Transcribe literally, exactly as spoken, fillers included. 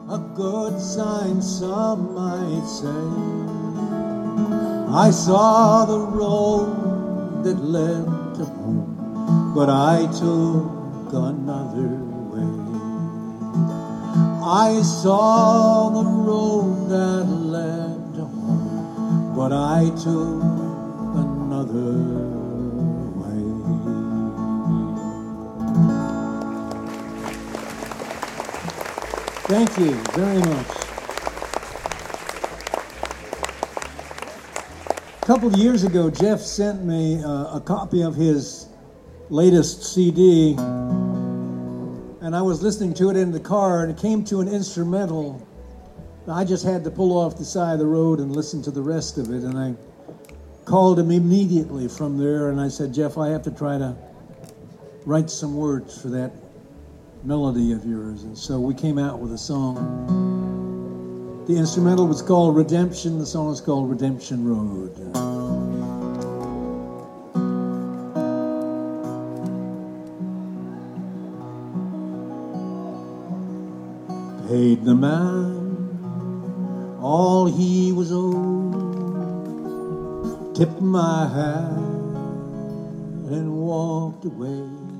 a good sign, some might say. I saw the road that led to home, but I took another way. I saw the road that led to home, but I took another way. Thank you very much. A couple of years ago, Jeff sent me uh, a copy of his latest C D, and I was listening to it in the car, and it came to an instrumental. I just had to pull off the side of the road and listen to the rest of it, and I called him immediately from there, and I said, Jeff, I have to try to write some words for that melody of yours. And so we came out with a song. The instrumental was called Redemption. The song is called Redemption Road. Paid the man all he was owed, tipped my hat and walked away.